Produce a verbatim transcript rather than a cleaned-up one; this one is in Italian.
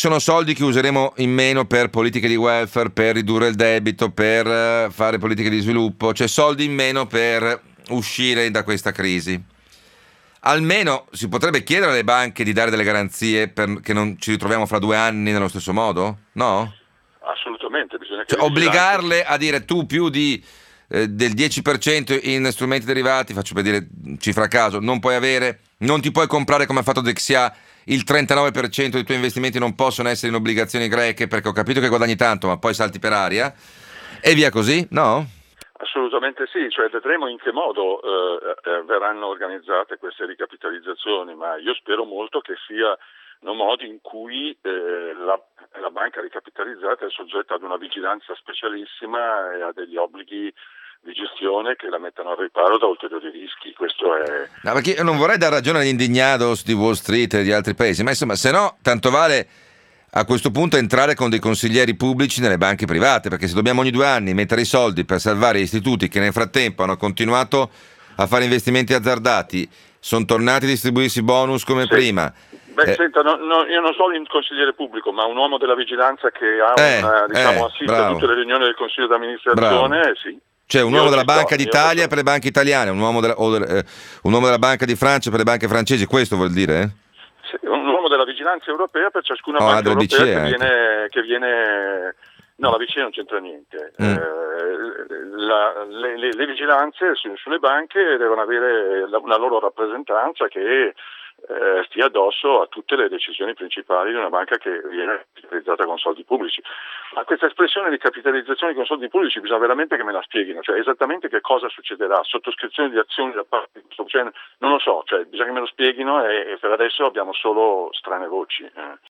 sono soldi che useremo in meno per politiche di welfare, per ridurre il debito, per eh, fare politiche di sviluppo, c'è soldi in meno per uscire da questa crisi. Almeno si potrebbe chiedere alle banche di dare delle garanzie per che non ci ritroviamo fra due anni nello stesso modo? No? Assolutamente, bisogna che Cioè, i vigilanti- obbligarle a dire tu più di eh, del dieci per cento in strumenti derivati, faccio per dire cifra a caso, non puoi avere, non ti puoi comprare come ha fatto Dexia, il trentanove per cento dei tuoi investimenti non possono essere in obbligazioni greche perché ho capito che guadagni tanto ma poi salti per aria e via così, no? Assolutamente sì, cioè vedremo in che modo eh, eh, verranno organizzate queste ricapitalizzazioni, ma io spero molto che siano modi in cui eh, la, la banca ricapitalizzata è soggetta ad una vigilanza specialissima e a degli obblighi di gestione che la mettano al riparo da ulteriori rischi. Questo è... No, perché io non vorrei dar ragione agli indignados di Wall Street e di altri paesi, ma insomma, se no, tanto vale a questo punto entrare con dei consiglieri pubblici nelle banche private, perché se dobbiamo ogni due anni mettere i soldi per salvare gli istituti che nel frattempo hanno continuato a fare investimenti azzardati, sono tornati a distribuirsi bonus come Sì. prima. Beh, Eh, senta, no, no, io non sono un consigliere pubblico, ma un uomo della vigilanza che ha Eh, una, diciamo, eh, assiste bravo. a tutte le riunioni del Consiglio d'amministrazione, sì. Cioè un Io uomo della ci sto, Banca io d'Italia faccio- per le banche italiane, un uomo della, o del- eh, un uomo della Banca di Francia per le banche francesi, questo vuol dire? Eh? sì, un uomo della vigilanza europea per ciascuna Oh, banca della europea B C E che anche. viene, che viene... No, la B C E non c'entra niente. Mm. Eh, la- le, le- le vigilanze su- sulle banche devono avere la- una loro rappresentanza che eh, stia addosso a tutte le decisioni principali di una banca che viene capitalizzata con soldi pubblici. Ma questa espressione di capitalizzazione con soldi pubblici bisogna veramente che me la spieghino, cioè esattamente che cosa succederà, sottoscrizione di azioni da parte di questo, cioè, non lo so, cioè, bisogna che me lo spieghino e, e per adesso abbiamo solo strane voci. Eh.